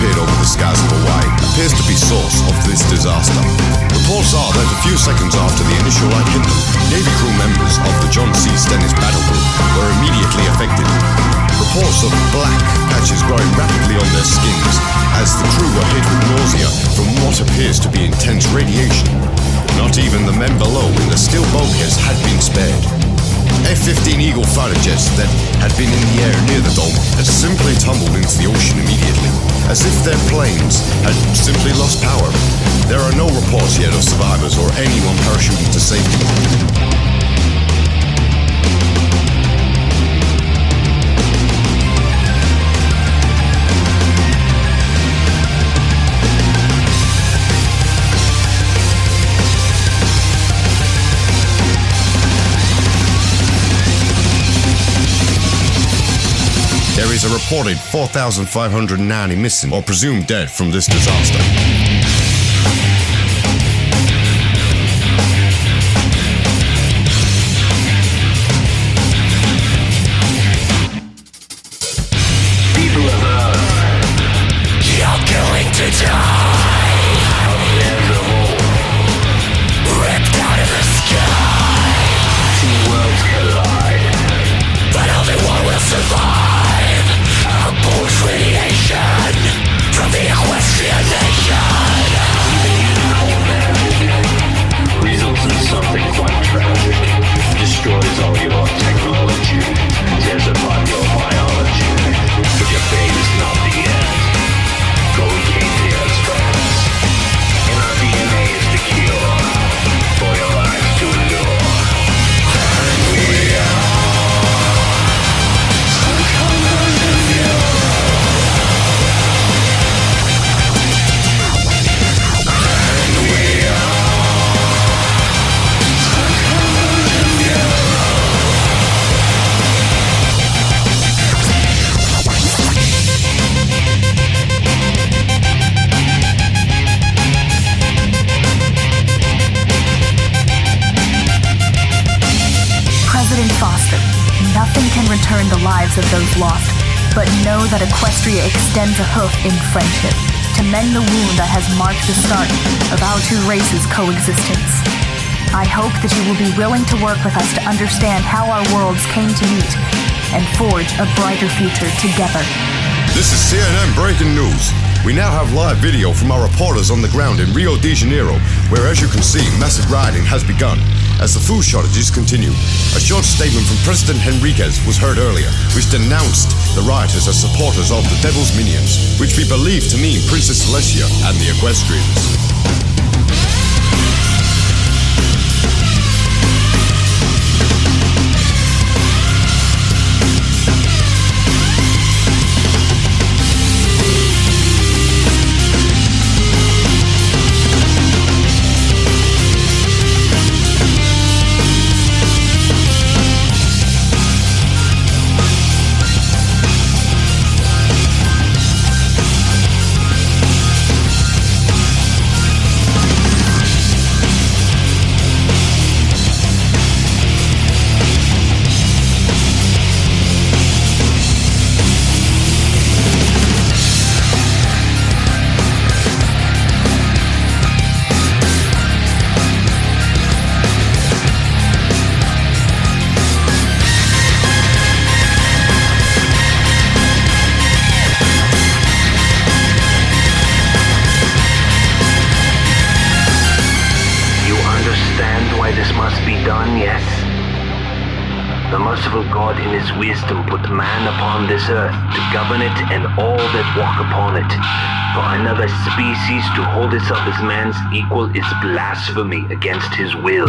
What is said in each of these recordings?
appeared over the skies of Hawaii appears to be source of this disaster. Reports are that a few seconds after the initial light hit them, Navy crew members of the John C. Stennis battle group were immediately affected. Reports of black patches growing rapidly on their skins as the crew were hit with nausea from what appears to be intense radiation. Not even the men below in the steel bulkheads had been spared. F-15 Eagle fighter jets that had been in the air near the dome had simply tumbled into the ocean immediately, as if their planes had simply lost power. There are no reports yet of survivors or anyone parachuting to safety. There is a reported 4,590 missing or presumed dead from this disaster. People of Earth, you're going to die. There's a hole ripped out of the sky. Two worlds collide, but only one will survive. Pulse radiation from the Equestrian Nation. Results in something quite tragic. Destroys all your technology, tears apart your biology. But your fate is not the end. For we came here as friends, and our DNA is the cure for your lives to endure. And we are Nothing can return the lives of those lost, but know that Equestria extends a hoof in friendship to mend the wound that has marked the start of our two races' coexistence. I hope that you will be willing to work with us to understand how our worlds came to meet and forge a brighter future together. This is CNN Breaking News. We now have live video from our reporters on the ground in Rio de Janeiro, where, as you can see, massive rioting has begun as the food shortages continue. A short statement from President Henriquez was heard earlier, which denounced the rioters as supporters of the Devil's Minions, which we believe to mean Princess Celestia and the Equestrians. God in his wisdom put man upon this earth to govern it and all that walk upon it. For another species to hold itself as man's equal is blasphemy against his will.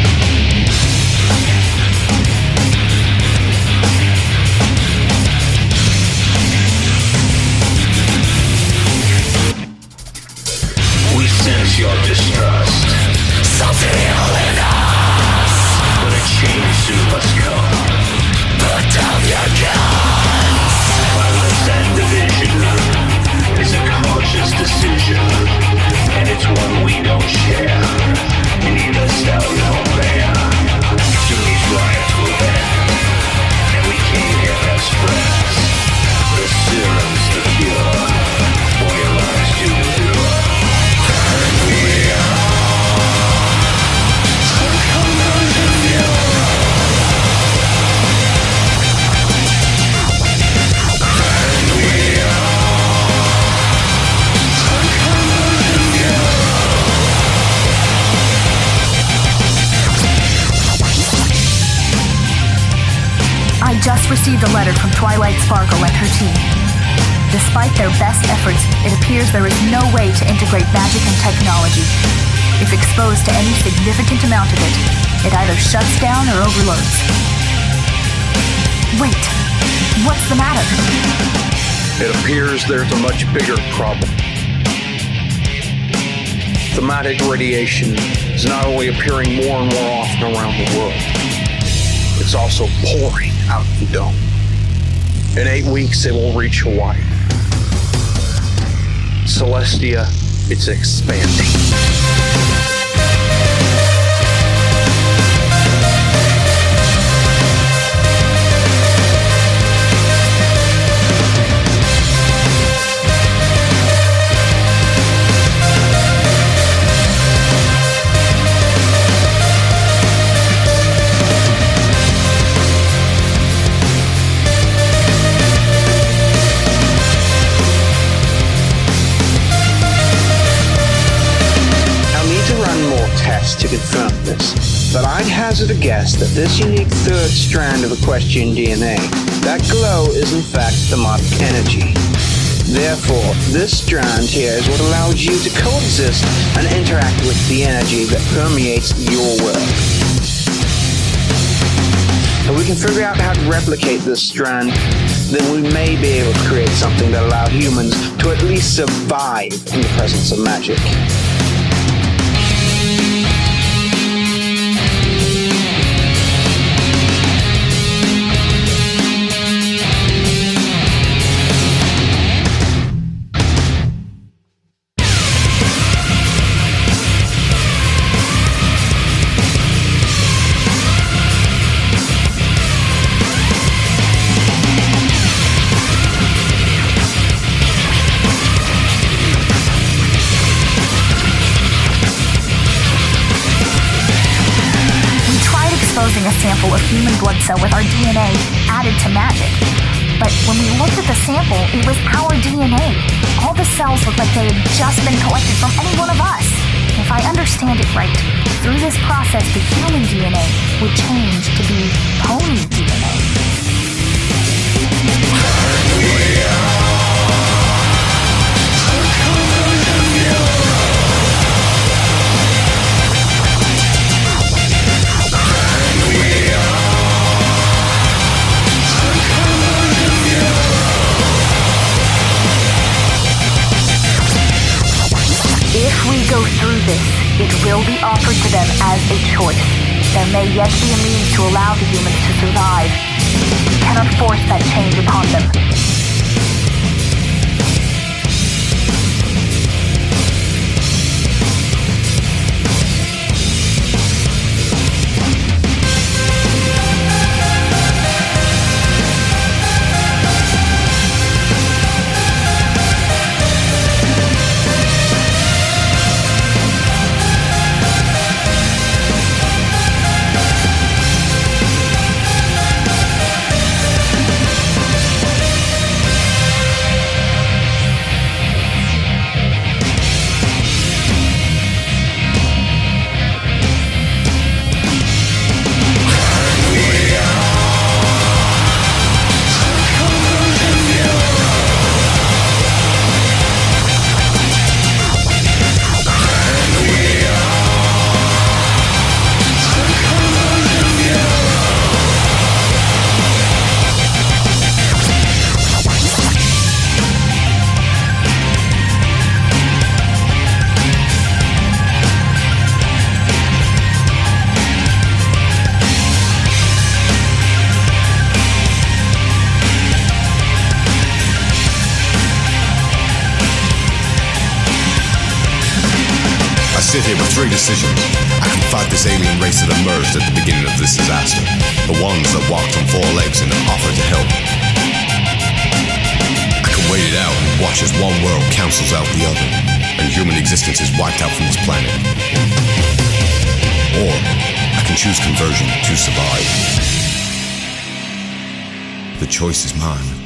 We sense your distrust. Something evil in us. But a change soon must come. Put down your guns. Violence and division is a conscious decision, and it's one we don't share. Neither shall nor bear. Soon these riots will end, and we came here as friends. The serum's the cure for your received a letter from Twilight Sparkle and her team. Despite their best efforts, it appears there is no way to integrate magic and technology. If exposed to any significant amount of it, it either shuts down or overloads. Wait, what's the matter? It appears there's a much bigger problem. Thematic radiation is not only appearing more and more often around the world, it's also pouring out of the dome. In 8 weeks, it will reach Hawaii. Celestia, it's expanding. To confirm this, but I'd hazard a guess that this unique third strand of Equestrian DNA, that glow is in fact thematic energy. Therefore, this strand here is what allows you to coexist and interact with the energy that permeates your world. If we can figure out how to replicate this strand, then we may be able to create something that allows humans to at least survive in the presence of magic. A sample of human blood cell with our DNA added to magic. But when we looked at the sample, it was our DNA. All the cells looked like they had just been collected from any one of us. If I understand it right, through this process, the human DNA would change to be pony DNA. If we go through this, it will be offered to them as a choice. There may yet be a means to allow the humans to survive. We cannot force that change upon them. sit here with three decisions. I can fight this alien race that emerged at the beginning of this disaster, the ones that walked on four legs and offered to help. I can wait it out and watch as one world cancels out the other, and human existence is wiped out from this planet. Or I can choose conversion to survive. The choice is mine.